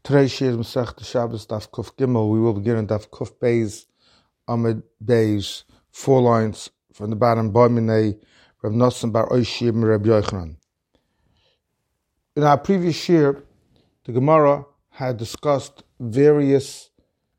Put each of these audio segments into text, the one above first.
Today's shir is Masechta Shabbos Daf Kuf Gimel. We will begin in Daf Kuf Beis Amid Beis, 4 lines from the bottom. Boiminei Rav Nosson Bar Oishir Rabbi Yochanan. In our previous shir, the Gemara had discussed various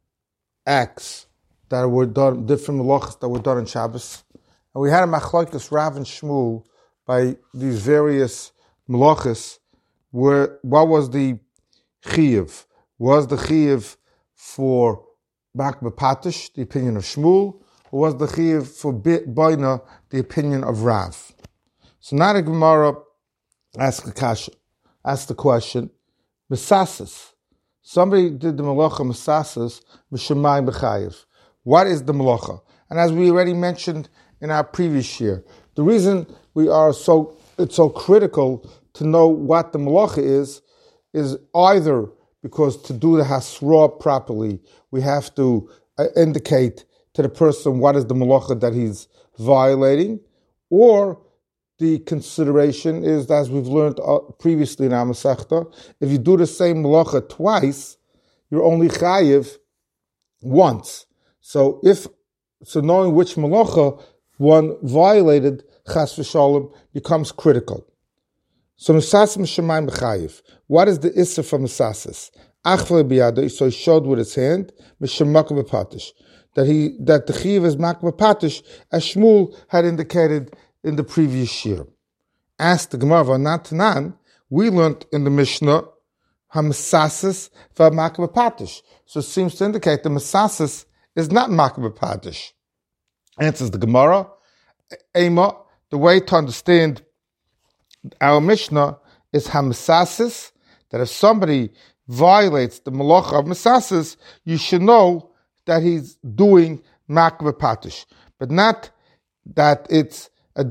acts that were done, different melachos that were done on Shabbos, and we had a machlokes Rav and Shmuel by these various melachos. What was the chiyuv? Was the chiyuv for makbeh patish, the opinion of Shmuel, or was the chiyuv for boina, the opinion of Rav? So now the Gemara asks the question, Mesasis. Somebody did the malacha Mesasis, M'shemayim b'chayiv. What is the malacha? And as we already mentioned in our previous year, the reason it's so critical to know what the malacha is either because to do the hasra properly, we have to indicate to the person what is the malacha that he's violating, or the consideration is, as we've learned previously in our Masechta, if you do the same malacha twice, you're only chayiv once. So knowing which malacha one violated, chas v'shalom, becomes critical. So Mesasis M'shemayim b'chayiv. What is the issa for Mesasis? Achvle biyado, so he showed with his hand, M'shemakah b'patish, that the chiv is makbeh patish, as Shmuel had indicated in the previous year. Asked the Gemara Natanan, we learned in the Mishnah Mesasis v'makbeh patish. So it seems to indicate the Mesasis is not makbeh patish. Answers the Gemara, Ema, the way to understand our Mishnah is Mesasis, that if somebody violates the malacha of Mesasis, you should know that he's doing makbeh patish, but not that it's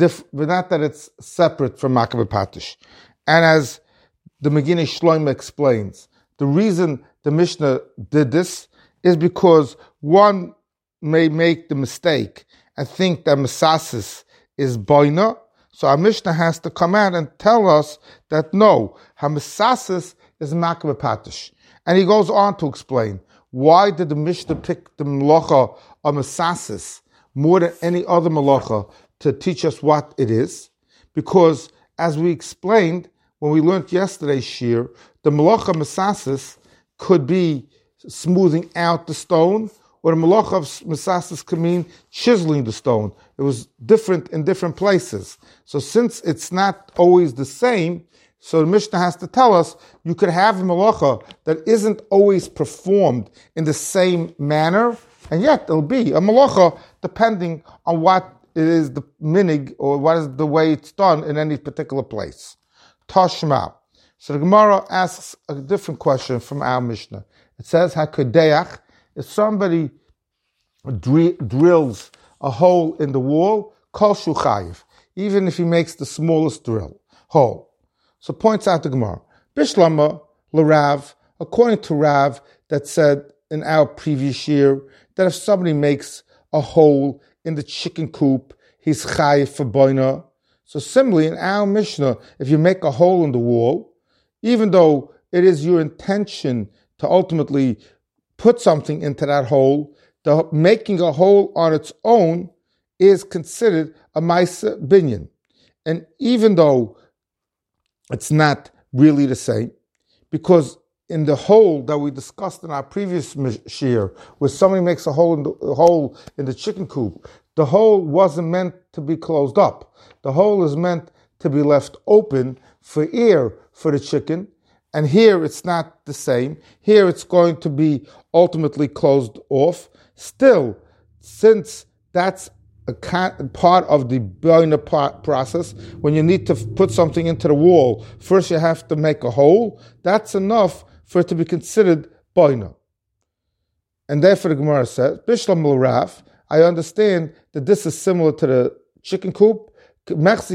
separate from makbeh patish. And as the Megillah Shloimeh explains, the reason the Mishnah did this is because one may make the mistake and think that Mesasis is boina. So our Mishnah has to come out and tell us that no, Mesasis is makbeh patish. And he goes on to explain, why did the Mishnah pick the malacha of Mesasis more than any other malacha to teach us what it is? Because as we explained when we learned yesterday's shir, the malacha of Mesasis could be smoothing out the stone, or the malacha of Mesasis could mean chiseling the stone. It was different in different places. So since it's not always the same, so the Mishnah has to tell us you could have a malacha that isn't always performed in the same manner, and yet it'll be a malacha depending on what it is the minig, or what is the way it's done in any particular place. Tashma. So the Gemara asks a different question from our Mishnah. It says, HaKadeach, if somebody drills a hole in the wall, kol shu chayiv, even if he makes the smallest hole. So points out the Gemara, Bishlama l'Rav, according to Rav, that said in our previous year that if somebody makes a hole in the chicken coop, he's chayiv for boina. So similarly, in our Mishnah, if you make a hole in the wall, even though it is your intention to ultimately put something into that hole, the making a hole on its own is considered a ma'aseh binyan. And even though it's not really the same, because in the hole that we discussed in our previous shir, where somebody makes a hole in the chicken coop, the hole wasn't meant to be closed up. The hole is meant to be left open for air for the chicken. And here it's not the same. Here it's going to be ultimately closed off. Still, since that's a part of the boina process, when you need to put something into the wall, first you have to make a hole. That's enough for it to be considered boina. And therefore the Gemara says, Bishlam l'Rav, I understand that this is similar to the chicken coop. It's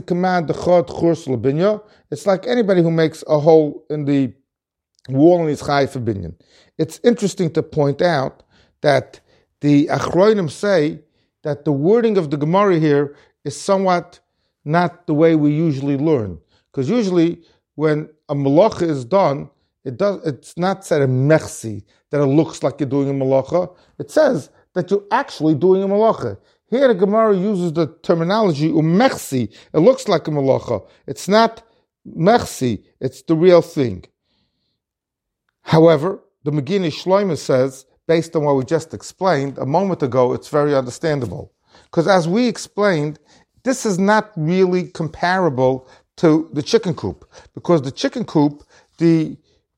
like anybody who makes a hole in the wall and is chayiv for binyan. It's interesting to point out that the Achronim say that the wording of the Gemara here is somewhat not the way we usually learn. Because usually when a malacha is done, It's not said in mechsi that it looks like you're doing a malacha. It says that you're actually doing a malacha. Here the Gemara uses the terminology umechsi. It looks like a malacha. It's not mechsi. It's the real thing. However, the Megillah Shloimeh says, based on what we just explained a moment ago, it's very understandable. Because as we explained, this is not really comparable to the chicken coop. Because the chicken coop, the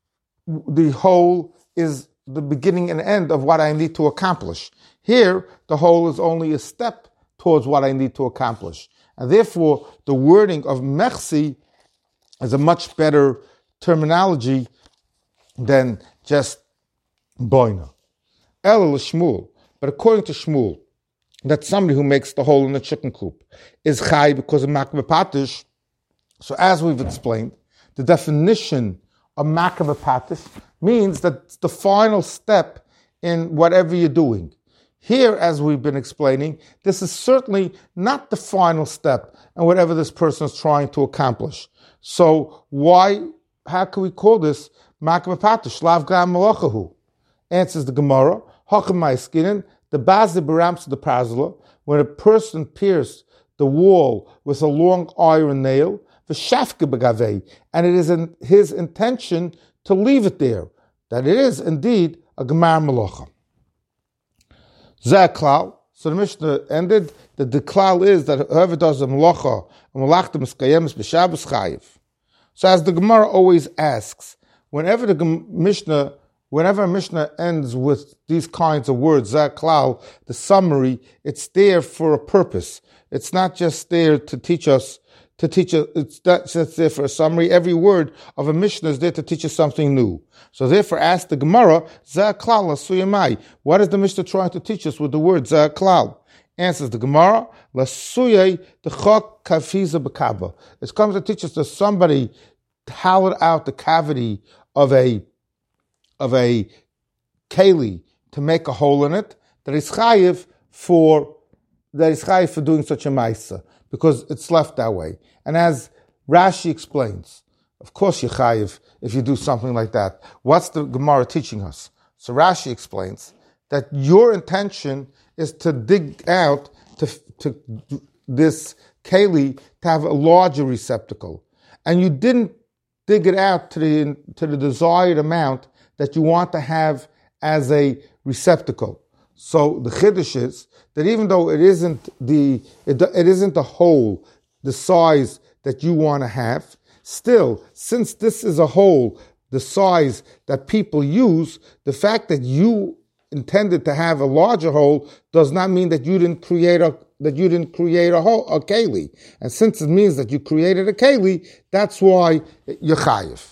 whole is the beginning and end of what I need to accomplish. Here, the whole is only a step towards what I need to accomplish. And therefore, the wording of mechsi is a much better terminology than just boina. El Shmuel. But according to Shmuel, that somebody who makes the hole in the chicken coop is chai because of makbeh patish. So as we've explained, the definition of makbeh patish means that it's the final step in whatever you're doing. Here, as we've been explaining, this is certainly not the final step in whatever this person is trying to accomplish. So how can we call this makbeh patish? Lav gam malachahu. Answers the Gemara, Hacham Ma'askinin, the Bazir Baramps of the Prazla, when a person pierced the wall with a long iron nail, v'shafke begavei, and it is in his intention to leave it there, that it is indeed a gemar malacha. Zeh klal. So the Mishnah ended that the klal is that whoever does a malacha, a malachta miskayemis b'Shabbos chayiv. So as the Gemara always asks, whenever a Mishnah ends with these kinds of words, zeh klal, the summary, it's there for a purpose. It's not just there to teach us. It's not just there for a summary. Every word of a Mishnah is there to teach us something new. So therefore, ask the Gemara, zeh klal lasuyamai. What is the Mishnah trying to teach us with the word zeh klal? Answers the Gemara, lasuyay dechok kafiza b'kaba. It comes to teach us that somebody hollowed out the cavity of a keli to make a hole in it, that is chayiv for doing such a ma'isa, because it's left that way. And as Rashi explains, of course you're chayiv if you do something like that. What's the Gemara teaching us? So Rashi explains that your intention is to dig out to this keli to have a larger receptacle, and you didn't dig it out to the desired amount that you want to have as a receptacle. So the chiddush is that even though it isn't the hole, the size that you want to have, still, since this is a hole, the size that people use, the fact that you intended to have a larger hole does not mean that you didn't create a hole, a keli. And since it means that you created a keli, that's why you're chayiv.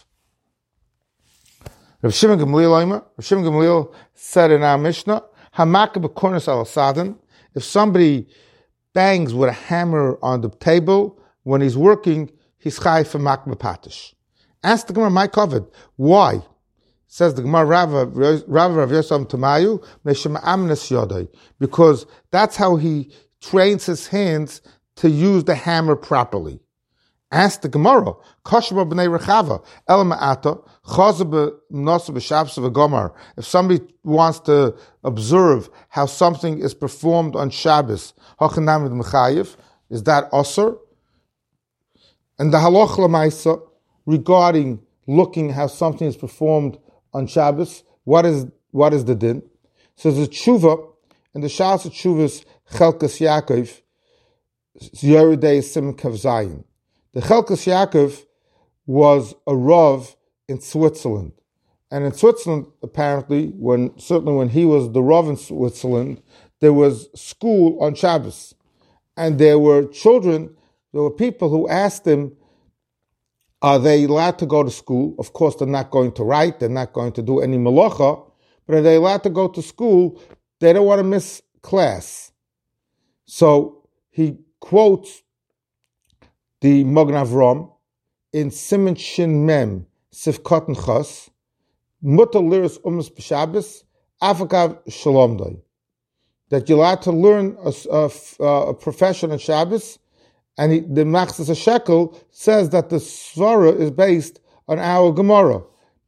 Rav Shimon Gamliel said in our Mishnah, Hamaka b'kornis al sadan, if somebody bangs with a hammer on the table when he's working, he's chayiv for makbeh patish. Ask the Gemara, my covered, why? Says the Gemara, Rav Yosef Tamayu, Meshem Amnes Yodai, because that's how he trains his hands to use the hammer properly. Ask the Gemara, Koshba b'nei Rechava, El Ma'ata, Chazah b'nosa b'shabsa v'gomar. If somebody wants to observe how something is performed on Shabbos, Hachanamid Mechayev, is that Osir? And the Halach L'maisa, regarding looking how something is performed on Shabbos, what is the din? So the tshuva, in the Shas Tshuvas Chelkas Yaakov, Yeridei Sim Kav Zayin. The Chelkas Yaakov was a Rav in Switzerland. And in Switzerland, apparently, when he was the Rav in Switzerland, there was school on Shabbos. And there were people who asked him, are they allowed to go to school? Of course, they're not going to write, they're not going to do any malacha, but are they allowed to go to school? They don't want to miss class. So he quotes the Magen Avram in Siman Shin Mem Sifkat and Chas, Mutter Liris Umas B'Shabbos, Afakav Shalom Dai, that you're allowed to learn a profession on Shabbos, and the Machzas HaShekel says that the Svara is based on our Gemara,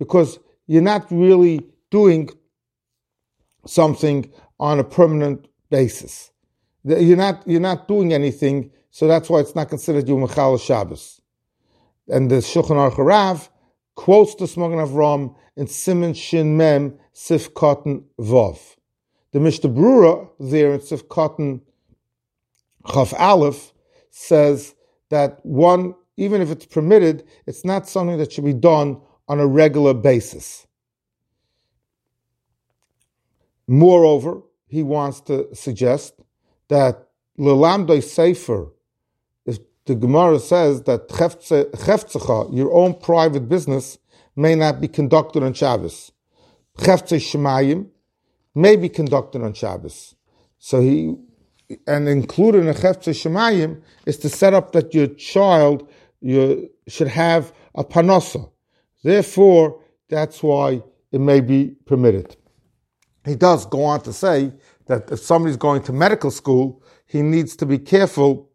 because you're not really doing something on a permanent basis. You're not doing anything, so that's why it's not considered you Mechal Shabbos. And the Shulchan Aruch Rav quotes the Magen Avraham in Siman Shin Mem Sif Katan Vav. The Mishnah Brura there in Sif Katan Chaf Aleph says that one, even if it's permitted, it's not something that should be done on a regular basis. Moreover, he wants to suggest that L'Lamdoi Sefer, if the Gemara says that Chefzecha, your own private business, may not be conducted on Shabbos. Chefze Shemayim may be conducted on Shabbos. So included in a Chefze Shemayim is to set up that your child should have a panosa. Therefore, that's why it may be permitted. He does go on to say that if somebody's going to medical school, he needs to be careful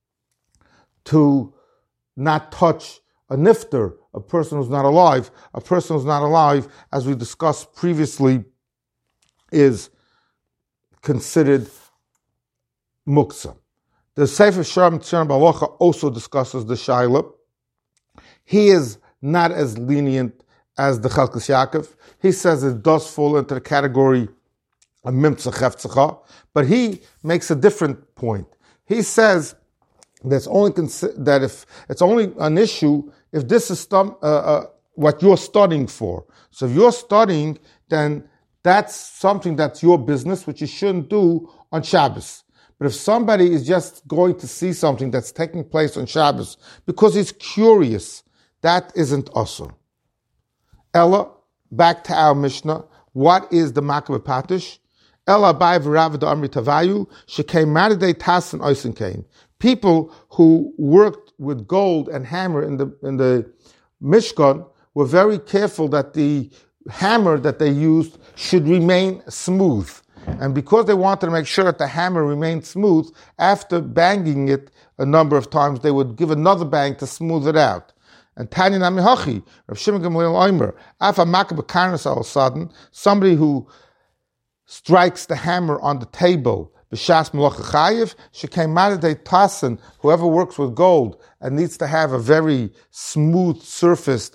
to not touch a nifter, a person who's not alive. A person who's not alive, as we discussed previously, is considered muksa. The Sefer Shalom Tzyon Balacha also discusses the Shaila. He is not as lenient as the Chelkas Yaakov. He says it does fall into the category of Mimtza Chefzecha, but he makes a different point. He says that if it's only an issue if this is what you're studying for. So if you're studying, then that's something that's your business, which you shouldn't do on Shabbos. But if somebody is just going to see something that's taking place on Shabbos because he's curious, that isn't awesome. Ella, back to our Mishnah. What is the Makabeh Patish? Ella Abai v'Rav Amri Tavayu shekei maridei tas and oisen kain. People who worked with gold and hammer in the Mishkan were very careful that the hammer that they used should remain smooth. And because they wanted to make sure that the hammer remained smooth, after banging it a number of times, they would give another bang to smooth it out. And Tanya Namihachi, Rav Shimon Gamliel Omer, Afa Makabeh Karnas all of a sudden, somebody who strikes the hammer on the table, B'shas Malacha Chayiv, Shekei Maradei Tassen, whoever works with gold and needs to have a very smooth surfaced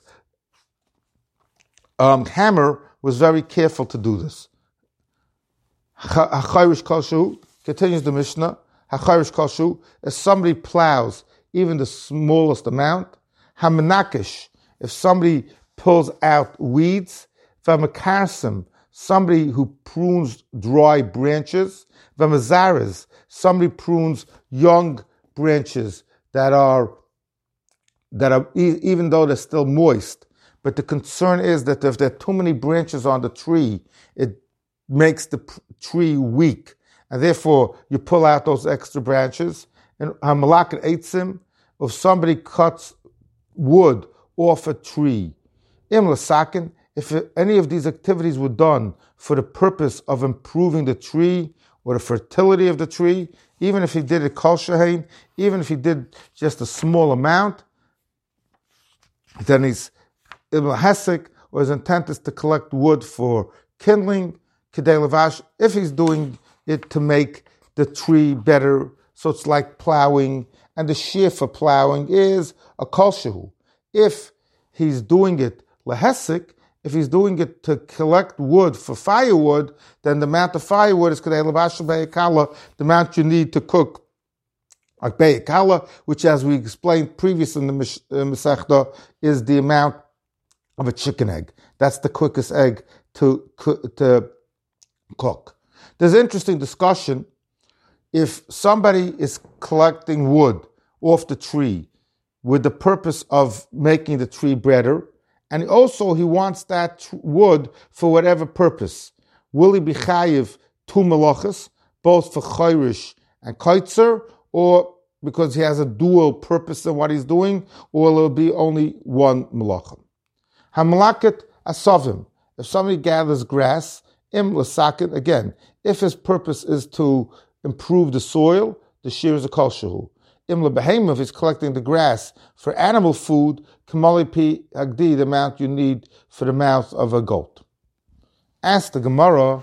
hammer, was very careful to do this. HaChayrish Koshu, continues the Mishnah, HaChayrish Koshu, if somebody plows even the smallest amount, HaMenakish, if somebody pulls out weeds, V'Makarsim, somebody who prunes dry branches, V'Mazares, somebody prunes young branches that are even though they're still moist. But the concern is that if there are too many branches on the tree, it makes the tree weak, and therefore you pull out those extra branches. And Hamalak Eitzim, if somebody cuts wood off a tree, if any of these activities were done for the purpose of improving the tree or the fertility of the tree, even if he did it kol shehein, even if he did just a small amount, then he's ibn hesek, or his intent is to collect wood for kindling, kedei levash, if he's doing it to make the tree better, so it's like plowing, and the shear for plowing is a kol shehu. If he's doing it lehesik, if he's doing it to collect wood for firewood, then the amount of firewood is kedei levash be'ekala, the amount you need to cook like be'ekala, which, as we explained previously in the Masechta, is the amount of a chicken egg. That's the quickest egg to cook. There's an interesting discussion. If somebody is collecting wood off the tree with the purpose of making the tree better, and also he wants that wood for whatever purpose, will he be chayiv two melachas, both for chayrish and kaitzer, or because he has a dual purpose in what he's doing, or will it be only one melacha? Hamalaket asavim, if somebody gathers grass, im l'saket, again, if his purpose is to improve the soil, the shear is a kol shehu. Imla behema, if he's collecting the grass for animal food, kamali pi agdi, the amount you need for the mouth of a goat. Ask the Gemara,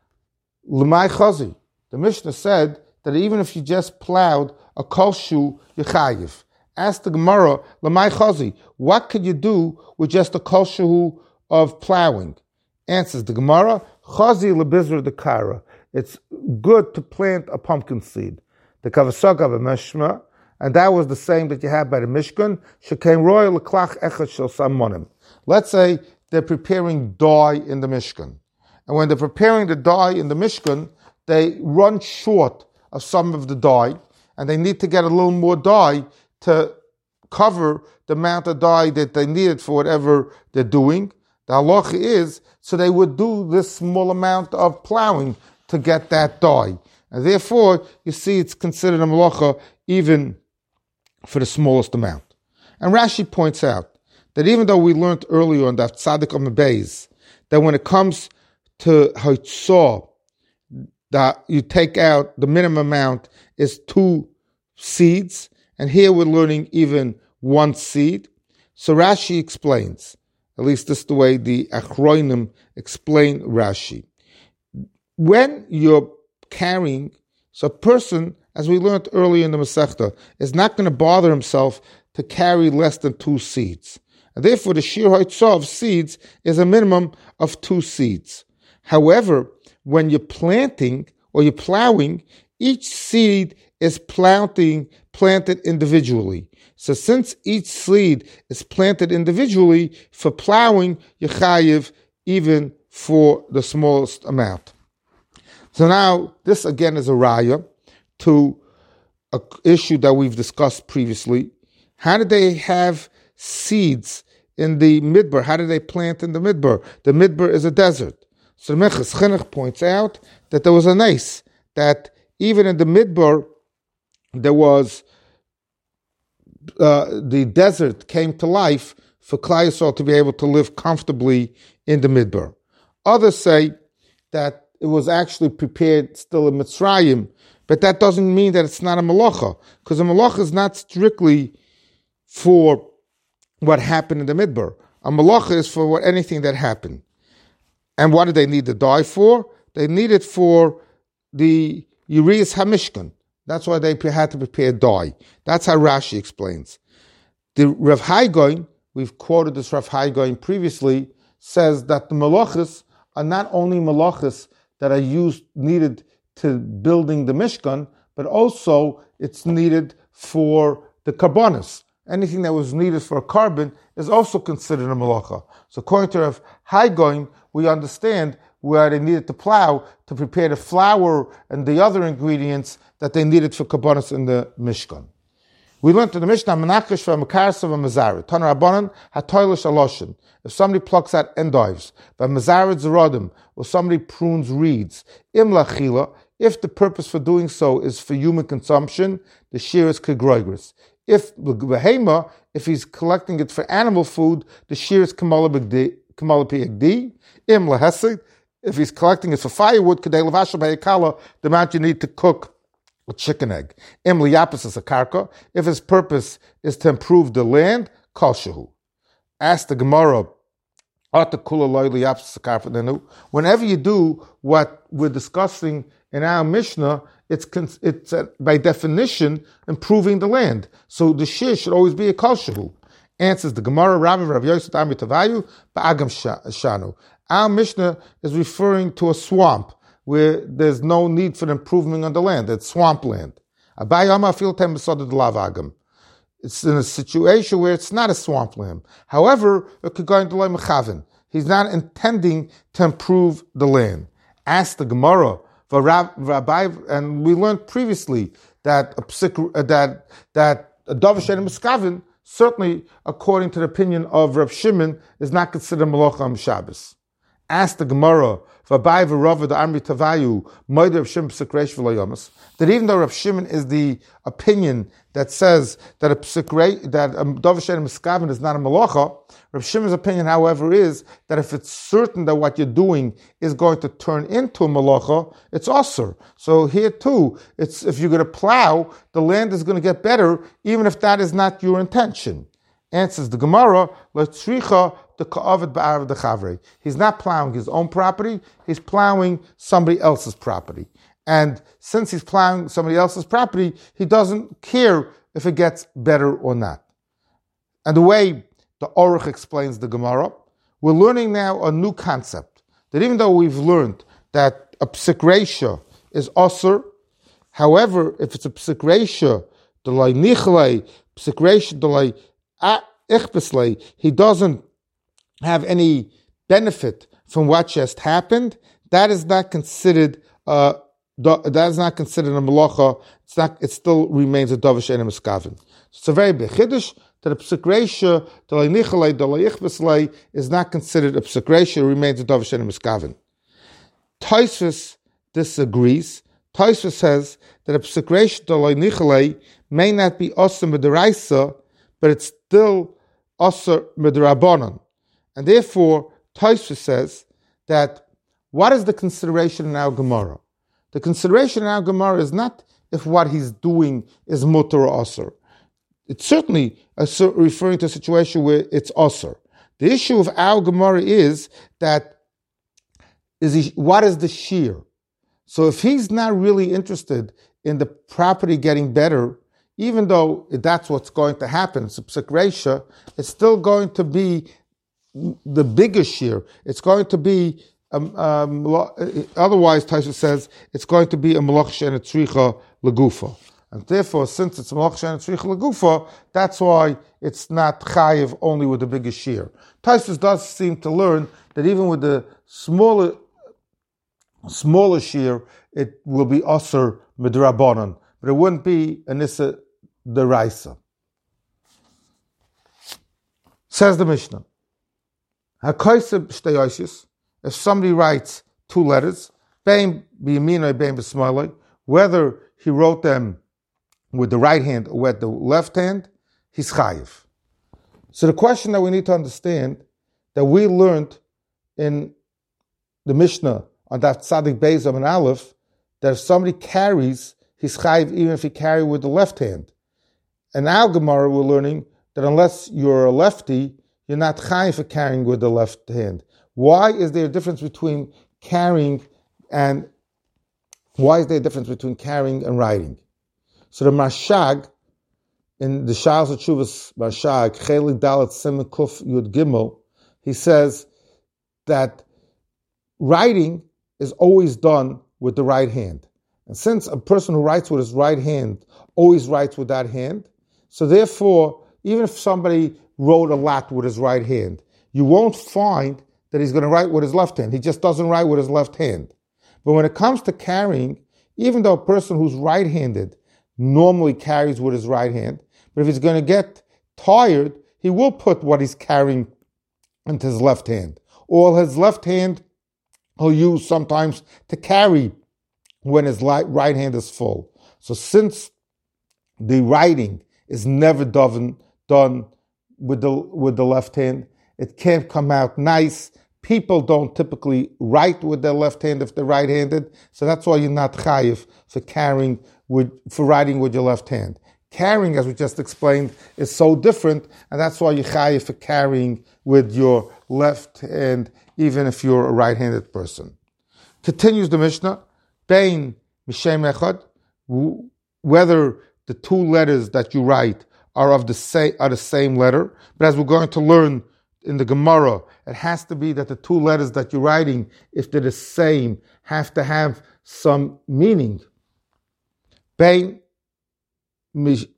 l'may chazi. The Mishnah said that even if you just plowed a kolshu, you're chayiv. Ask the Gemara, l'may chazi, what could you do with just a kolshu of plowing? Answers the Gemara, chazi lebizr de kara. It's good to plant a pumpkin seed. The kavasag of a mishma, and that was the same that you had by the Mishkan. Shekain royal leklach echad shel samonim. Let's say they're preparing dye in the Mishkan. And when they're preparing the dye in the Mishkan, they run short of some of the dye, and they need to get a little more dye to cover the amount of dye that they needed for whatever they're doing. The halacha is, so they would do this small amount of plowing to get that dye. And therefore, you see it's considered a malacha even for the smallest amount. And Rashi points out that even though we learned earlier on that Tzadik Beis, that when it comes to Haitzah, that you take out, the minimum amount is 2 seeds, and here we're learning even 1 seed. So Rashi explains, at least this is the way the Achronim explain Rashi. When you're carrying, so a person, as we learned earlier in the Masechta, is not going to bother himself to carry less than 2 seeds. And therefore, the Shir Haitzah of seeds is a minimum of 2 seeds. However, when you're planting or you're plowing, each seed is planted individually. So since each seed is planted individually, for plowing, you're chayiv even for the smallest amount. So now, this again is a raya to an issue that we've discussed previously. How did they have seeds in the midbar? How did they plant in the midbar? The midbar is a desert. So the Meches Chinuch points out that there was a nace, that even in the midbar, there was, the desert came to life for Klal Yisrael to be able to live comfortably in the midbar. Others say that it was actually prepared still in Mitzrayim, but that doesn't mean that it's not a malacha, because a malacha is not strictly for what happened in the midbar. A malacha is for anything that happened. And what did they need the dye for? They need it for the Urias HaMishkan. That's why they had to prepare dye. That's how Rashi explains. The Rav Hai Gaon, we've quoted this Rav Hai Gaon previously, says that the malachas are not only malachas that are needed to building the Mishkan, but also it's needed for the karbonis. Anything that was needed for a carbon is also considered a malacha. So according to Rav Hai Gaon, we understand where they needed to plow to prepare the flour and the other ingredients that they needed for karbonis in the Mishkan. We learned in the Mishnah, Menakesh v'Mekarasav v'Mazaret. Taner Rabbanan hatoilish aloshin. If somebody plucks out endives, v'Mazaret zeradim, or somebody prunes reeds, im lachila, if the purpose for doing so is for human consumption, the shear is kegroigris. If behema, if he's collecting it for animal food, the shear is kamala pi im lahesed. If he's collecting it for firewood, kadei levashal b'yekala, the amount you need to cook a chicken egg. Im liyapis is a karka. If his purpose is to improve the land, kol shehu. Ask the Gemara, whenever you do what we're discussing in our Mishnah, it's by definition improving the land. So the shir should always be a kol shehu. Answers the Gemara, Rav Yosef Ami Tavayu, Ba'agam Shanu. Our Mishnah is referring to a swamp where there's no need for improvement on the land. It's swampland. It's in a situation where it's not a swampland. However, it could go into Mechaven. He's not intending to improve the land. Ask the Gemara, Rabbi, and we learned previously that a Davash and Meskaven, certainly according to the opinion of Reb Shimon, is not considered Malacha on Shabbos. Ask the Gemara, V'abai v'rava the Amri Tavayu Moed Rav Shimon Psik Reish V'lo Yomas, that even though Rav Shimon is the opinion that says that a Dov Shein Miskaven is not a malacha, Rav Shimon's opinion, however, is that if it's certain that what you're doing is going to turn into a malacha, it's asur. So here too, it's if you're going to plow, the land is going to get better, even if that is not your intention. Answers the Gemara, L'tzricha the ka'avet ba'arav dechavrei. He's not plowing his own property, he's plowing somebody else's property. And since he's plowing somebody else's property, he doesn't care if it gets better or not. And the way the Aruch explains the Gemara, we're learning now a new concept. That even though we've learned that a psik reisha is asur, however, if it's a psik reisha, delay nichlei, psik reisha delay ichbeslei, he doesn't have any benefit from what just happened, that is not considered a malacha. It still remains a Dov Shein Miskaven. It's a very big chiddush that a psik reisha, delay nichlei, delay ichbeslei, is not considered a psik reisha, it remains a Dov Shein Miskaven. Tosfos disagrees. Tosfos says that a psik reisha, delay nichlei, may not be asur midaraisa, but it's still asur midrabanan. And therefore, Tosfos says that what is the consideration in our Gemara? The consideration in our Gemara is not if what he's doing is mutar or asur. It's certainly referring to a situation where it's asur. The issue of our Gemara is that what is the shear? So if he's not really interested in the property getting better, even though that's what's going to happen, it's a psik reisha, it's still going to be the bigger shear. It's going to be, otherwise Tosfos says, it's going to be a malach she'en tzricha legufa. And therefore, since it's a malach she'en tzricha legufa, that's why it's not chayiv only with the bigger shear. Tosfos does seem to learn that even with the smaller shear, it will be asur midrabanan, but it wouldn't be an issa deraisa. Says the Mishnah, if somebody writes two letters, whether he wrote them with the right hand or with the left hand, he's chayiv. So the question that we need to understand, that we learned in the Mishnah on that Tzadik Beis and Aleph, that if somebody carries, he's chayiv even if he carries with the left hand. And our Gemara, we're learning that unless you're a lefty, you're not chayiv for carrying with the left hand. Why is there a difference between carrying and writing? So the Mashag, in the Sha'as HaTshuvas Mashag, Chelik Dalet Siman Kuf Yud Gimel, he says that writing is always done with the right hand. And since a person who writes with his right hand always writes with that hand, so therefore, even if somebody wrote a lot with his right hand, you won't find that he's going to write with his left hand. He just doesn't write with his left hand. But when it comes to carrying, even though a person who's right-handed normally carries with his right hand, but if he's going to get tired, he will put what he's carrying into his left hand. Or his left hand he'll use sometimes to carry when his right hand is full. So since the writing is never done with the left hand, it can't come out nice. People don't typically write with their left hand if they're right-handed, so that's why you're not chayiv for writing with your left hand. Carrying, as we just explained, is so different, and that's why you're chayiv for carrying with your left hand, even if you're a right-handed person. Continues the Mishnah, Bein Mishem Echad, whether the two letters that you write are the same letter, but as we're going to learn in the Gemara, it has to be that the two letters that you're writing, if they're the same, have to have some meaning. Bein Mishem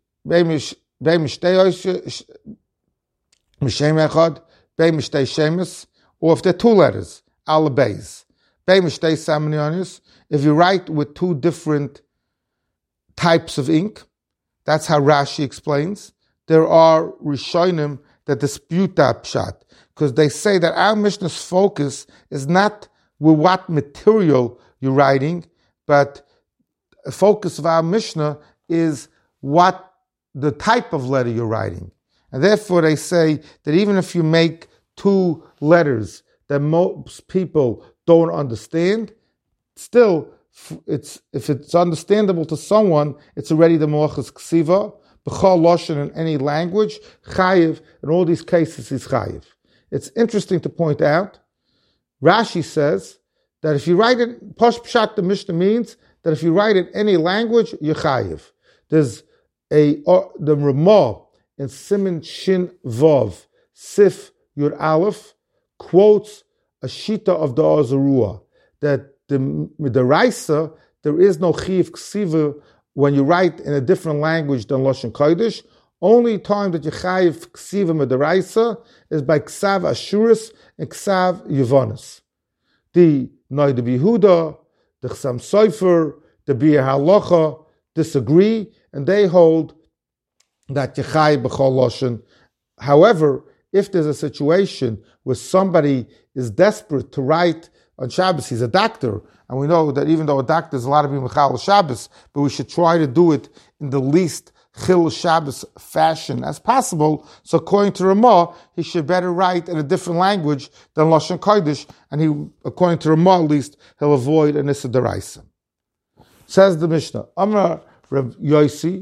Echad, Bein Mishtei Shemes, or if they're two letters, Al Beis. Bein Mishtei Samanianis, if you write with two different types of ink, that's how Rashi explains. There are Rishonim that dispute that pshat, because they say that our Mishnah's focus is not with what material you're writing, but the focus of our Mishnah is what the type of letter you're writing. And therefore they say that even if you make two letters that most people don't understand, still, if it's understandable to someone, it's already the Moachas Ksiva, B'chol Loshen in any language, Chayiv, in all these cases is Chayiv. It's interesting to point out, Rashi says that if you write it, Posh Pshat, the Mishnah means that if you write in any language, you're Chayiv. There's the Ramah in Siman Shin Vav, Sif Yud Aleph, quotes a Shita of the Azarua, that the Midaraisa, there is no Chiv Ksiva when you write in a different language than Lashon Kodesh. Only time that you Chayiv Ksiva Midaraisa is by Ksav Ashuris and Ksav Yevonis. The Noida Yehuda, the Chsam Sofer, the Bir Halacha disagree, and they hold that Yechayiv B'chol Loshen. However, if there's a situation where somebody is desperate to write on Shabbos, he's a doctor, and we know that even though a doctor is allowed to be Mechal Shabbos, but we should try to do it in the least Chil Shabbos fashion as possible. So according to Ramah, he should better write in a different language than Lashon Kodesh, and he, according to Ramah at least, he'll avoid an Issa Deraisa. Says the Mishnah, Amar Rav Yosi,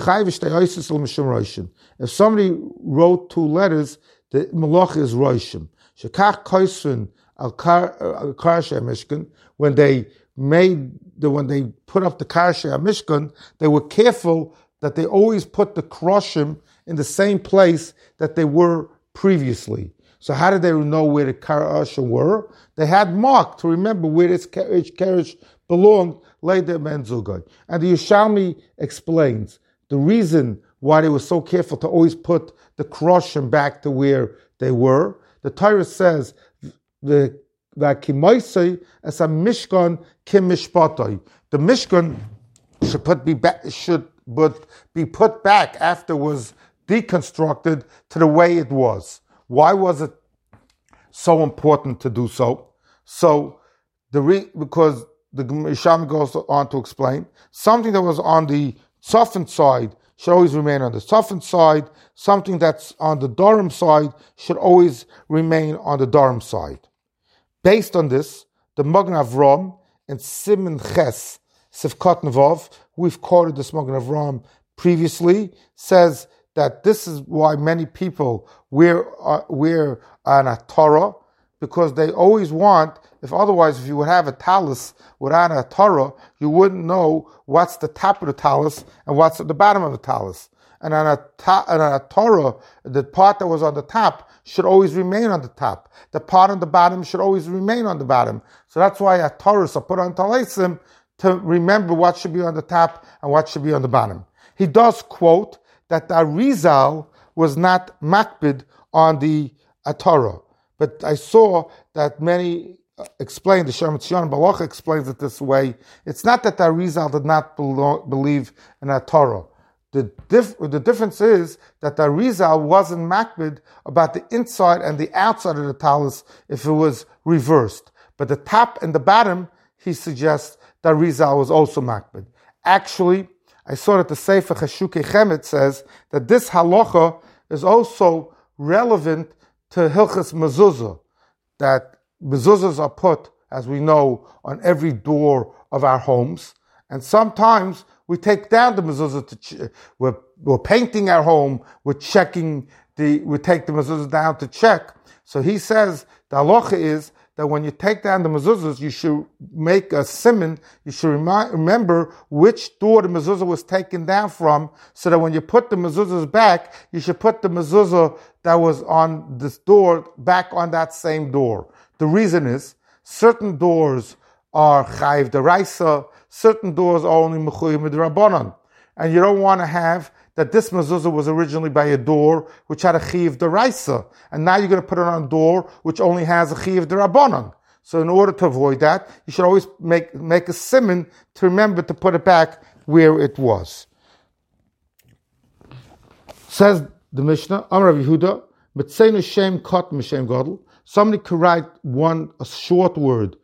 if somebody wrote two letters, the Malach is Roishim. Shekach Koisvin al Karshe Mishkan, when they put up the Karshe Mishkan, they were careful that they always put the Kroshim in the same place that they were previously. So how did they know where the Karshe were? They had marked to remember where each Karshe belonged, later Menzugai. And the Yerushalmi explains the reason why they were so careful to always put the Kroshim back to where they were. The Torah says, the Kimoisei as a Mishkan Kim Mishpatoi. The Mishkan should be put back after it was deconstructed to the way it was. Why was it so important to do so? Because the Misham goes on to explain, something that was on the Tzafin side should always remain on the Tzafin side. Something that's on the Durham side should always remain on the Durham side. Based on this, the Magen Avram and Siman Ches Sivkot Nevav, we've quoted this Magen Avram previously, says that this is why many people wear an Torah, because they always want, if you would have a talus without a Torah, you wouldn't know what's the top of the talus and what's at the bottom of the talus. And on a Torah, the part that was on the top should always remain on the top. The part on the bottom should always remain on the bottom. So that's why a Torah are put on Talesim to remember what should be on the top and what should be on the bottom. He does quote that the Arizal was not makbid on the Torah. But I saw that many explain, the Shem Tzion Balacha explains it this way. It's not that the Arizal did not believe in a Torah. The difference is that the Arizal wasn't makbid about the inside and the outside of the talus if it was reversed. But the top and the bottom, he suggests that Arizal was also makbid. Actually, I saw that the Sefer Cheshukei Chemet says that this halacha is also relevant to Hilchas Mezuzah, that mezuzahs are put, as we know, on every door of our homes, and sometimes we take down the mezuzah we're painting our home, we take the mezuzah down to check. So he says the halacha is that when you take down the mezuzahs, you should make a siman. You should remember which door the mezuzah was taken down from, so that when you put the mezuzahs back, you should put the mezuzah that was on this door back on that same door. The reason is, certain doors are chayiv deraisa, certain doors are only mechuyev midrabanan. And you don't want to have that this mezuzah was originally by a door which had a chayiv deraisa, and now you're going to put it on a door which only has a chayiv derabanan. So in order to avoid that, you should always make a siman to remember to put it back where it was. Says the Mishnah, Amar Rav Yehuda, Mitzenu Shem Kot Mishem Gadol. Somebody could write a short word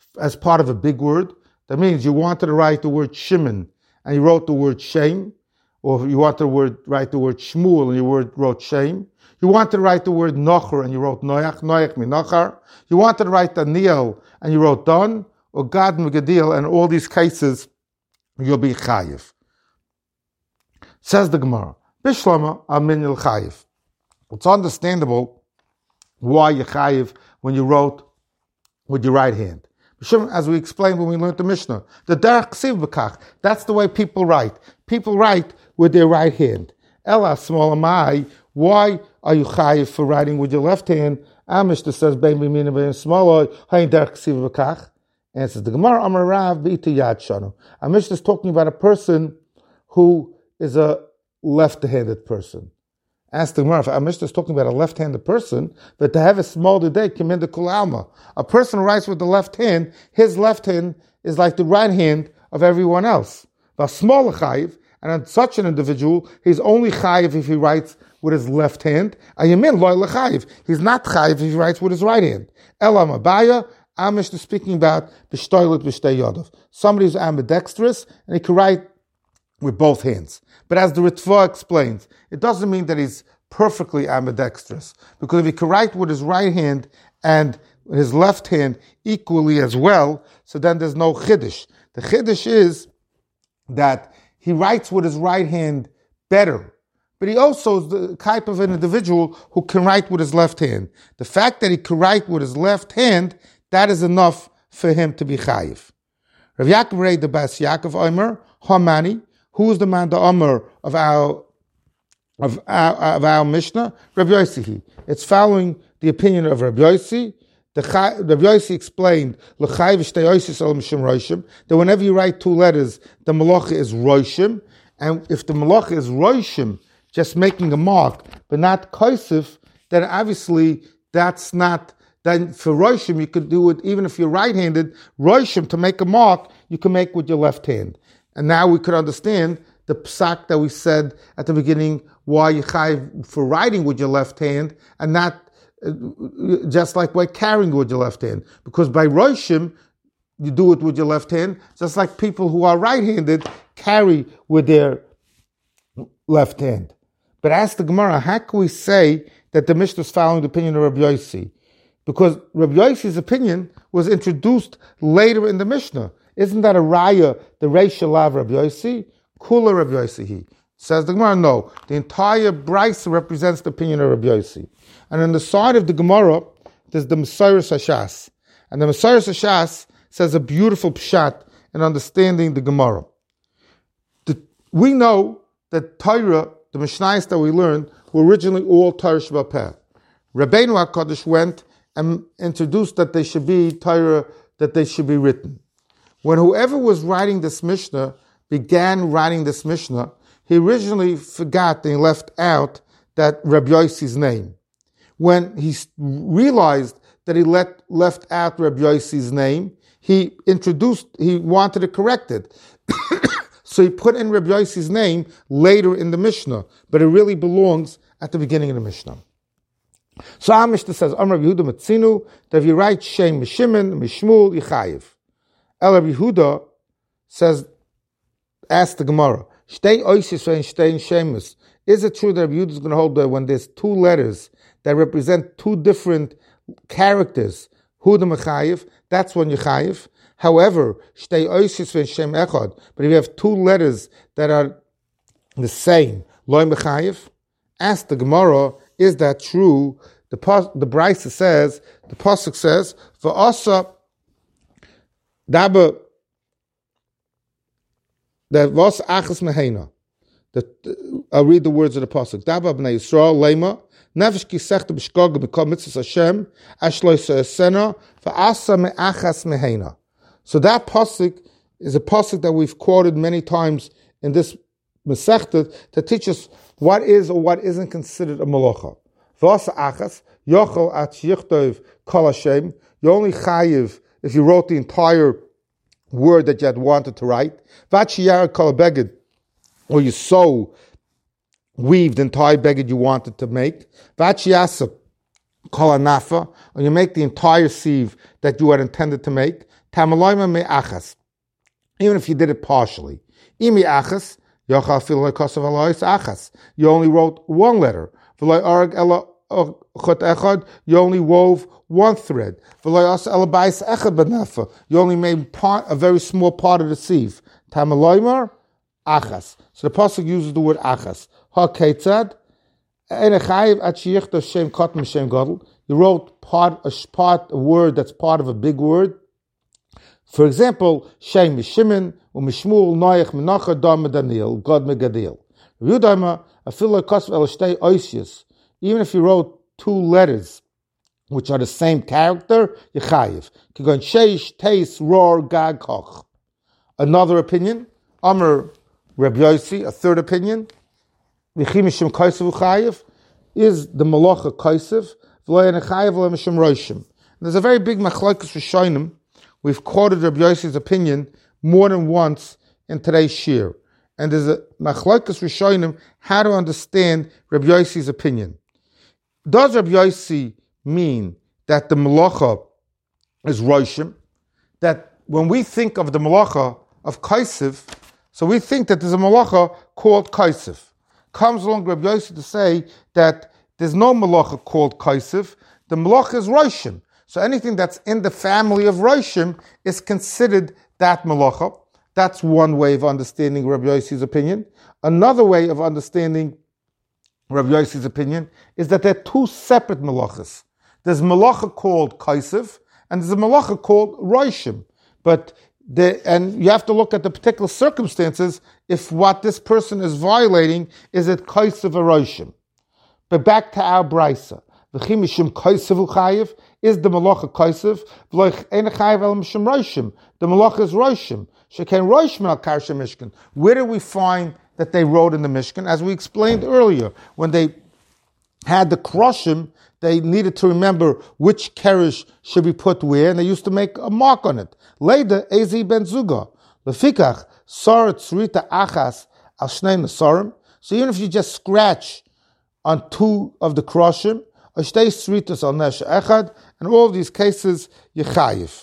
as part of a big word. That means you wanted to write the word Shimon and you wrote the word Shem, or you wanted to write the word Shmuel and you wrote Shem. You wanted to write the word Nocher and you wrote Noach Minochar. You wanted to write Daniel and you wrote Don, or Gad Megadil, and in all these cases you'll be Chayiv. Says the Gemara, Bishlama Amin El Chayiv. It's understandable why you Chayiv when you wrote with your right hand. As we explained when we learned the Mishnah, the Derech Ksiv B'kach, that's the way people write. People write with their right hand. Ela small amai, why are you chayiv for writing with your left hand? Mishnah says, Bein b'mina bein small, hayin derech ksiv b'kach. Answers the Gemara, Amar Rav b'ita yad shanu. Mishnah is talking about a person who is a left-handed person. Ask the Gemara, if Mishnah is talking about a left-handed person, but to have a small today, come into kul alma. A person who writes with the left hand, his left hand is like the right hand of everyone else. But small chayiv, and on such an individual, he's only chayiv if he writes with his left hand. Ayamin loy lechayiv. He's not chayiv if he writes with his right hand. Elam abaya. Amish is speaking about b'shtoilet b'shtei yadav. Somebody who's ambidextrous and he can write with both hands. But as the Ritva explains, it doesn't mean that he's perfectly ambidextrous, because if he can write with his right hand and his left hand equally as well, so then there's no chiddush. The chiddush is that he writes with his right hand better, but he also is the type of an individual who can write with his left hand. The fact that he can write with his left hand, that is enough for him to be chayiv. Rav Yaakov Rei the Bas Yaakov Omer Hamani, who is the man the Omer of our Mishnah? Rabbi Yossi. It's following the opinion of Rabbi Yossi. Rabbi Yossi explained that whenever you write two letters, the malacha is roishim, and if the malacha is roishim, just making a mark, but not kaisif, then obviously that's not. Then for roishim you could do it even if you're right-handed. Roishim, to make a mark, you can make with your left hand, and now we could understand the psak that we said at the beginning, why you chayiv for writing with your left hand and not just like by carrying with your left hand. Because by roishim, you do it with your left hand, just like people who are right-handed carry with their left hand. But ask the Gemara, how can we say that the Mishnah is following the opinion of Rabbi Yossi? Because Rabbi Yossi's opinion was introduced later in the Mishnah. Isn't that a raya, the Reish Lav Rabbi Yossi? Kula Rabbi Yossi. Says the Gemara, no. The entire Brisa represents the opinion of Rabbi Yossi. And on the side of the Gemara, there's the Mesiras Hashas. And the Mesiras Hashas says a beautiful pshat in understanding the Gemara. We know that Torah, the Mishnayos that we learned, were originally all Torah Sheba'al Peh. Rabbeinu HaKadosh went and introduced that they should be Torah, that they should be written. When whoever was writing this Mishnah began writing this Mishnah, he originally forgot and he left out that Rabbi Yossi's name. When he realized that he left out Rabbi Yossi's name, he wanted to correct it. So he put in Rabbi Yossi's name later in the Mishnah, but it really belongs at the beginning of the Mishnah. So our Mishnah says, Amar Yehuda Matzinu, that if you write Shem Mishimon, Mishmul, Yichayiv. El Rabbi Yehuda says, ask the Gemara, Shtei Oisis and Shtei Shemus. Is it true that Rabbi Yehuda is going to hold that when there's two letters that represent two different characters, Huda Mechayiv, that's when Yichayiv? However, Shtei Oisis and Shem Echad, but if you have two letters that are the same, Loi Mechayiv, ask the Gemara, is that true? The Brisa says, the Pasuk says, V'asa Daba, that was Achas Mehena. I'll read the words of the Pasuk. Daba b'nei Yisrael, Lema, Nefesh ki sechta b'shkog b'kol mitzvahs Hashem, Ashloi se'esena, V'asa me'achas Mehena. So that pasuk is a pasuk that we've quoted many times in this Masechta to teach us what is or what isn't considered a malacha. V'asa achas yochel at yichtov kol Hashem. You're only chayiv if you wrote the entire word that you had wanted to write. V'achiyar kol beged, or you so weaved the entire beged you wanted to make. V'achiyasa kol anafa, or you make the entire sieve that you had intended to make, tamalayma me achas, even if you did it partially. Imi achas, yochal fil kosav alois achas. You only wrote one letter. V'loy arg ela chot echad, you only wove one thread. V'loy asa ela bais echad b'nafa, you only made a very small part of the sieve. Tamalayma achas. So the pasuk uses the word achas. Ha ketzad. You wrote a word that's part of a big word. For example, Shem Mishimin, Umishmul, Noach, Menacha, Dam, Daniel, God Megadil. Even if you wrote two letters which are the same character, Yechayiv. Sheish, Teis, Roar, Gag, Koch. Another opinion, Amr Reb Yossi, a third opinion, is the malacha kaisev, there's a very big machlokes rishonim. We've quoted Rabbi Yossi's opinion more than once in today's shir, and there's a machlokes rishonim how to understand Rabbi Yossi's opinion. Does Rabbi Yossi mean that the malacha is roshim? That when we think of the malacha of kaisev, so we think that there's a malacha called kaisev. Comes along Rabbi Yossi to say that there's no malacha called kaisev. The malacha is roshim. So anything that's in the family of roshim is considered that malacha. That's one way of understanding Rabbi Yossi's opinion. Another way of understanding Rabbi Yossi's opinion is that there are two separate malachas. There's malacha called kaisev, and there's a malacha called roshim. And you have to look at the particular circumstances if what this person is violating is it kaisev or roshim. But back to our brisa. V'chimishim kaisev uchayiv is the malacha kaisev. V'loich ein chayiv el mishim roshim. The malacha is roshim. Sheken roshim al karsha mishkan. Where do we find that they wrote in the Mishkan? As we explained earlier, when they had the kroshim, they needed to remember which keresh should be put where, and they used to make a mark on it. Later, Ezi ben Zuga. Lefikach, Sarat Srita Achas al Shnei Nasarim. So even if you just scratch on two of the kroshim, Ashtei Sritas al Nesh Echad, in all of these cases, Yechayiv.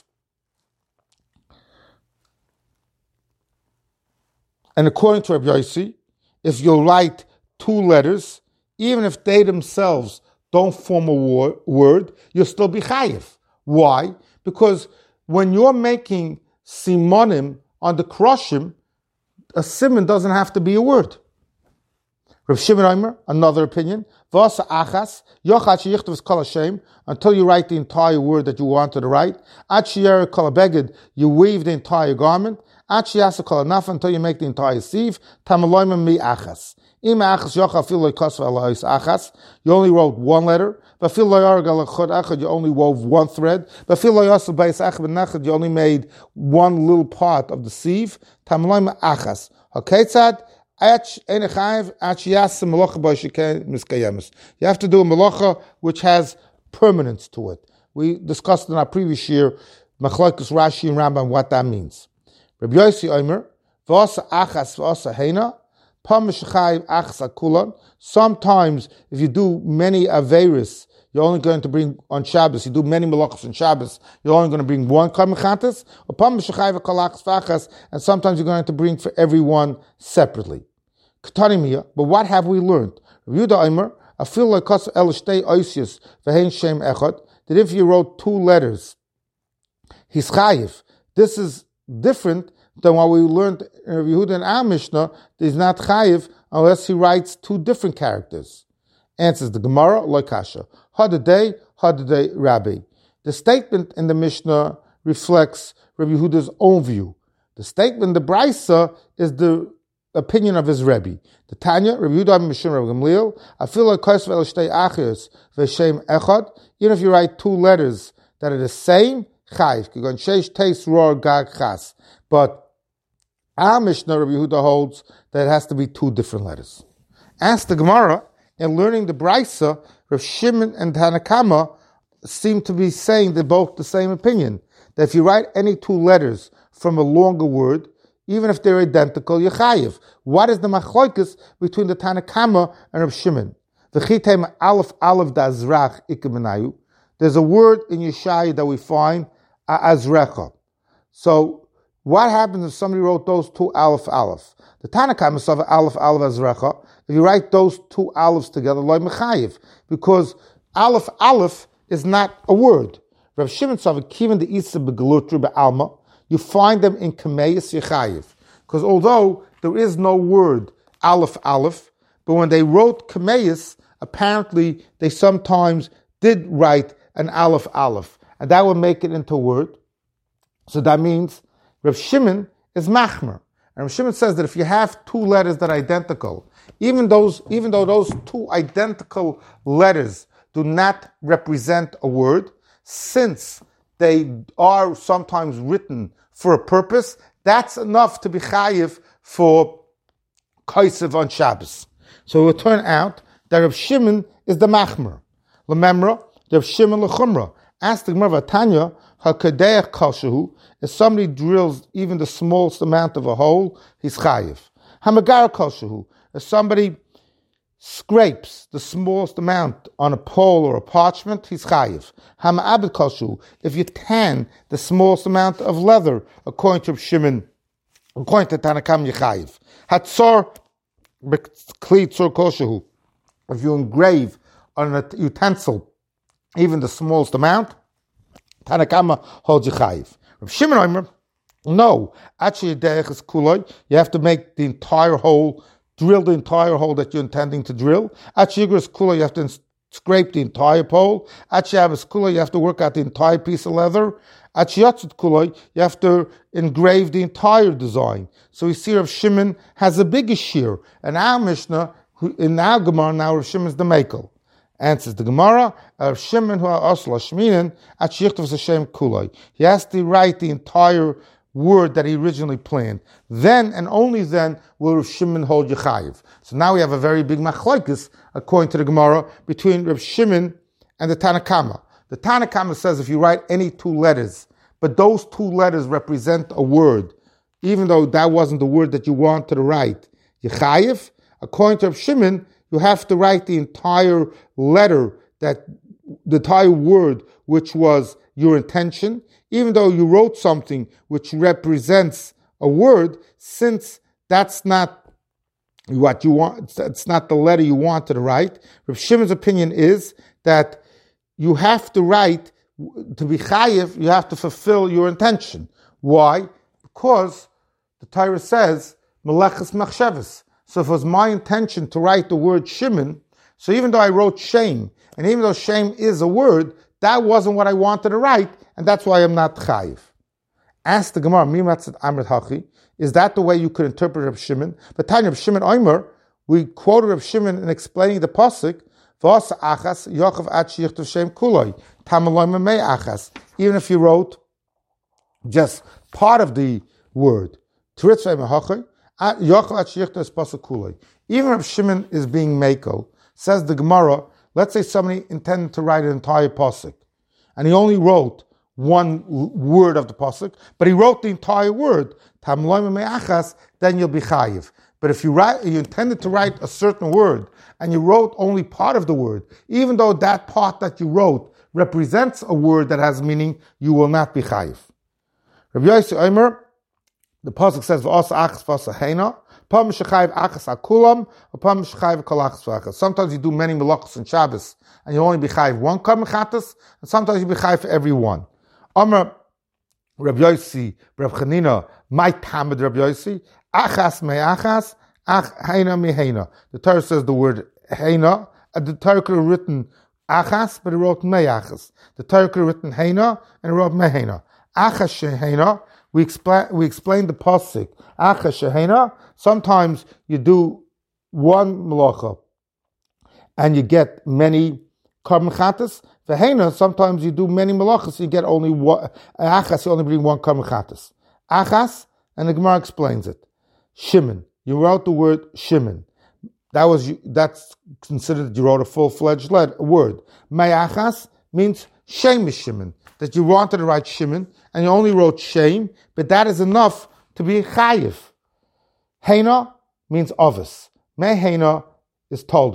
And according to Rabbi Yossi, if you write two letters, even if they themselves don't form a word, you'll still be chayiv. Why? Because when you're making simonim on the kroshim, a simon doesn't have to be a word. Rav Shimon Omer, another opinion, v'asa achas, yochat sheyichtav kol hashem, until you write the entire word that you wanted to write, ad sheyer kol beged, you weave the entire garment, ad sheyasa kol anaf, until you make the entire sieve, tamaloyim mi achas. You only wrote one letter. You only wove one thread. You only made one little part of the sieve. You have to do a malacha which has permanence to it. We discussed in our previous year, Machlokes Rashi and Rambam, what that means. Rabbi Yossi Omer, v'asa achas v'asa heina. Sometimes, if you do many averis, you're only going to bring on Shabbos. You do many malachos on Shabbos, you're only going to bring one karmechatas. And sometimes you're going to bring for everyone separately. But what have we learned? That if you wrote two letters, he's chayiv. This is different than what we learned in Rav Yehuda and our Mishnah. He's not chayiv unless he writes two different characters. Answers the Gemara, loikasha. Hadadei Rabbi. The statement in the Mishnah reflects Rav Yehuda's own view. The statement in the Brisa is the opinion of his Rebbe. The Tanya, Rav Yehuda Mishum Rav Gamliel, I feel like kaisev el shtei achos v'shem echad. Even if you write two letters that are the same, chayiv. Kigon sheish teis roar gag chas. But our Mishnah, Rabbi Yehuda, holds that it has to be two different letters. As the Gemara, in learning the Brisa, Rav Shimon and Tanakama seem to be saying they're both the same opinion. That if you write any two letters from a longer word, even if they're identical, you're chayiv. What is the machlokes between the Tanakama and Rav Shimon? V'chitem aleph aleph da'azrach ikemenayu. There's a word in Yeshaya that we find, azrecha. So, what happens if somebody wrote those two aleph aleph? The Tanakh is of aleph aleph azrecha. If you write those two alephs together, loy mechayiv, because aleph aleph is not a word. Rav Shimon Tzavik, Kivan the Isa begelutru be'alma, you find them in Kameis Yechayiv. Because although there is no word aleph aleph, but when they wrote Kameis, apparently they sometimes did write an aleph aleph, and that would make it into a word. So that means Rav Shimon is machmer. And Rav Shimon says that if you have two letters that are identical, even though those two identical letters do not represent a word, since they are sometimes written for a purpose, that's enough to be chayiv for kaisev on Shabbos. So it will turn out that Rav Shimon is the machmer. Lememra, Rav Shimon lechumra. Ask the Gemara Tanya, hakadeach kalshahu, if somebody drills even the smallest amount of a hole, he's chayiv. Hamagar kalshahu, if somebody scrapes the smallest amount on a pole or a parchment, he's chayiv. Hama'abed kalshu, if you tan the smallest amount of leather, according to Shimon, according to Tanakam, you're chayiv. Hatzor b'kli tzor kalshu, if you engrave on a utensil even the smallest amount, Tanakama holds you chayiv. Rav Shimon Omer, no, actually derech is kuloi, you have to make the entire hole, drill the entire hole that you're intending to drill. At Shigras Kula, you have to scrape the entire pole. At Shabbos Kula, you have to work out the entire piece of leather. At Shiatzut Kula, you have to engrave the entire design. So we see Rav Shimon has a bigger shear. And our Mishnah, in our Gemara, now Rav Shimon is the Mekel. Answers the Gemara, Rav Shimon who are Osla Shminin, at Shichtav Hashem Kula. He has to write the entire word that he originally planned. Then and only then will Rav Shimon hold Yechayiv. So now we have a very big machlokes, according to the Gemara, between Rav Shimon and the Tanakama. The Tanakama says if you write any two letters, but those two letters represent a word, even though that wasn't the word that you wanted to write, Yechayiv, according to Rav Shimon, you have to write the entire letter, that the entire word which was your intention, even though you wrote something which represents a word, since that's not what you want, it's not the letter you wanted to write. Rav Shimon's opinion is that you have to write, to be chayiv, you have to fulfill your intention. Why? Because the Torah says, meleches machshavas. So if it was my intention to write the word Shimon, so even though I wrote shame, and even though shame is a word, that wasn't what I wanted to write, and that's why I'm not chayiv. Ask the Gemara, Mimatzat Amrit Hachi, is that the way you could interpret Rav Shimon? But Tanya Rav Shimon Omer, we quoted Rav Shimon in explaining the pasuk, V'asa achas Yochav at shichtav shem kuloi tamaloi memei achas. Even if you wrote just part of the word, Toritzvei mehachi Yochav at shichtav is pasuk kuloi. Even Rav Shimon is being mako. Says the Gemara, let's say somebody intended to write an entire pasuk, and he only wrote one word of the pasuk, but he wrote the entire word, tamloi memei achas, then you'll be chayiv. But if you intended to write a certain word, and you wrote only part of the word, even though that part that you wrote represents a word that has meaning, you will not be chayiv. Rabbi Yossi Omer, the pasuk says, "V'asa achas v'asa heina." Sometimes you do many melachos in Shabbos, and you only be chayiv one karban chatas, and sometimes you be chayiv for every one. Omer Rabbi Yossi, Rabbi Chanina, my tamid Rabbi Yossi, achas me achas, heina mi heina. The Torah says the word heina, and the Torah could have written achas, but it wrote me achas. The Torah could have written heina, and it wrote me heina. Achas sheheina, we explained the pasuk, achas sheheina. Sometimes you do one melacha, and you get many karban chatas. V'heina, sometimes you do many melachas, you get only one achas, you only bring one karban chatas. Achas, and the Gemara explains it. Shimon, you wrote the word Shimon. That's considered that you wrote a full-fledged word. Mayachas means shame is Shimon, that you wanted to write Shimon, and you only wrote shame, but that is enough to be chayiv. Heina means ovis. Meheina is told us.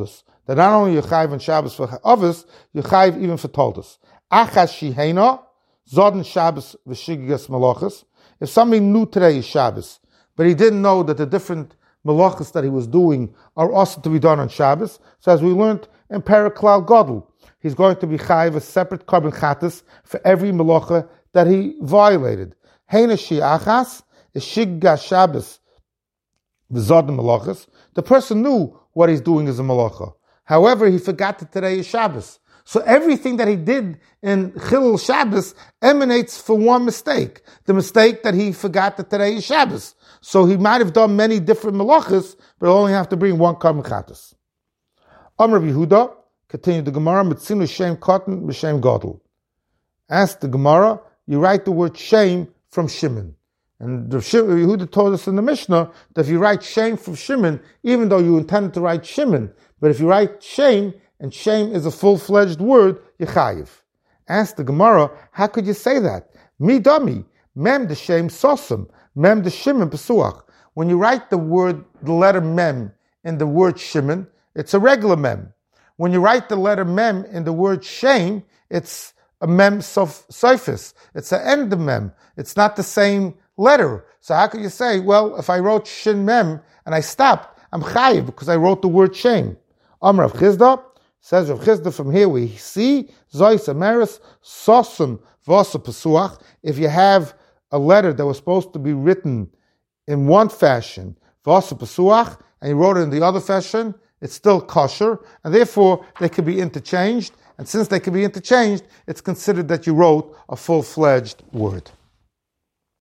that not only you're chayiv on Shabbos for Avos, you're chayiv even for Toldos. Achas shihena, Zodin Shabbos v'shigigas malachas. If somebody knew today is Shabbos, but he didn't know that the different malachas that he was doing are also to be done on Shabbos, so as we learned in Paraklal Gadol, he's going to be chayiv a separate carbon chatas for every malacha that he violated. Heina shiachas is shigas Shabbos v'zodin malachas. The person knew what he's doing is a malacha. However, he forgot that today is Shabbos. So everything that he did in Chilul Shabbos emanates from one mistake. The mistake that he forgot that today is Shabbos. So he might have done many different malachas, but only have to bring one carbon chatas. Amr Yehuda, continued the Gemara, Mitzinu Shem Cotton B'Shem Gadol. Ask the Gemara, you write the word shame from Shimon. And the Yehuda told us in the Mishnah that if you write shame from Shimon, even though you intended to write Shimon, but if you write shame, and shame is a full-fledged word, Yechayiv. Ask the Gemara, how could you say that? Mi dami, mem the shame sosum, mem the shimon pesuach. When you write the letter mem in the word shimon, it's a regular mem. When you write the letter mem in the word shame, it's a mem sophis. It's an end of mem. It's not the same letter. So how could you say, well, if I wrote shin mem and I stopped, I'm chayiv because I wrote the word shame. Amr Rav Chizda, says Rav Chizda, from here we see Zois Ameris Sosum Vasa Pesuach. If you have a letter that was supposed to be written in one fashion, Vasa Pesuach, and you wrote it in the other fashion, it's still kosher, and therefore they can be interchanged. And since they can be interchanged, it's considered that you wrote a full-fledged word.